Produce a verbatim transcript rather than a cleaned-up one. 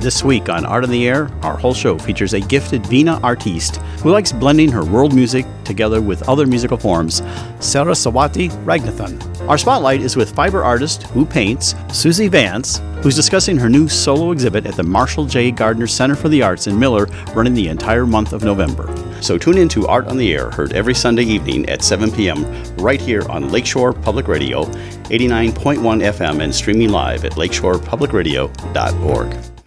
This week on Art on the Air, our whole show features a gifted Vina artiste who likes blending her world music together with other musical forms, Saraswati Ragnathan. Our spotlight is with fiber artist who paints, Susie Vance, who's discussing her new solo exhibit at the Marshall J. Gardner Center for the Arts in Miller, running the entire month of November. So tune in to Art on the Air, heard every Sunday evening at seven p.m. right here on Lakeshore Public Radio, eighty-nine point one F M, and streaming live at lakeshore public radio dot org.